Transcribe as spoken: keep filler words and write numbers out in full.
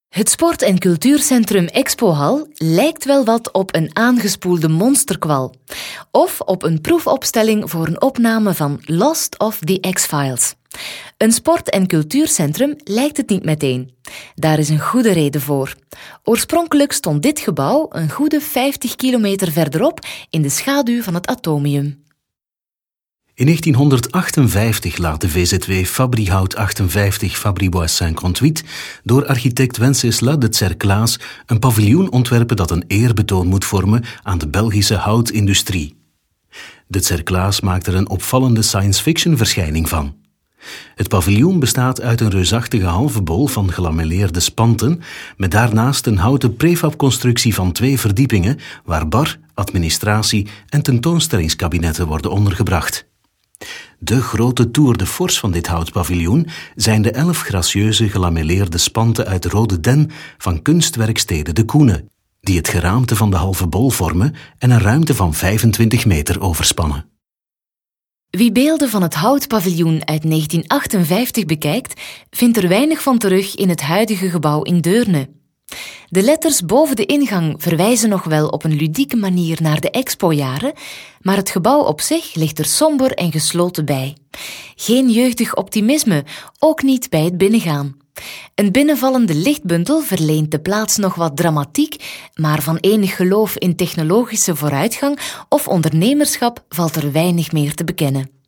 Het sport- en cultuurcentrum Expohal lijkt wel wat op een aangespoelde monsterkwal. Of op een proefopstelling voor een opname van Lost of the X-Files. Een sport- en cultuurcentrum lijkt het niet meteen. Daar is een goede reden voor. Oorspronkelijk stond dit gebouw een goede vijftig kilometer verderop in de schaduw van het atomium. In negentienhonderdachtenvijftig laat de V Z W Fabrihout achtenvijftig Fabri-Bois Saint-Contuit door architect Wenceslas de Cerclaes een paviljoen ontwerpen dat een eerbetoon moet vormen aan de Belgische houtindustrie. De Cerclaes maakt er een opvallende science-fiction verschijning van. Het paviljoen bestaat uit een reusachtige halve bol van gelamelleerde spanten, met daarnaast een houten prefabconstructie van twee verdiepingen, waar bar, administratie en tentoonstellingskabinetten worden ondergebracht. De grote tour de force van dit houtpaviljoen zijn de elf gracieuze gelamelleerde spanten uit rode den van kunstwerkstede De Koene, die het geraamte van de halve bol vormen en een ruimte van vijfentwintig meter overspannen. Wie beelden van het houtpaviljoen uit negentien achtenvijftig bekijkt, vindt er weinig van terug in het huidige gebouw in Deurne. De letters boven de ingang verwijzen nog wel op een ludieke manier naar de expojaren, maar het gebouw op zich ligt er somber en gesloten bij. Geen jeugdig optimisme, ook niet bij het binnengaan. Een binnenvallende lichtbundel verleent de plaats nog wat dramatiek, maar van enig geloof in technologische vooruitgang of ondernemerschap valt er weinig meer te bekennen.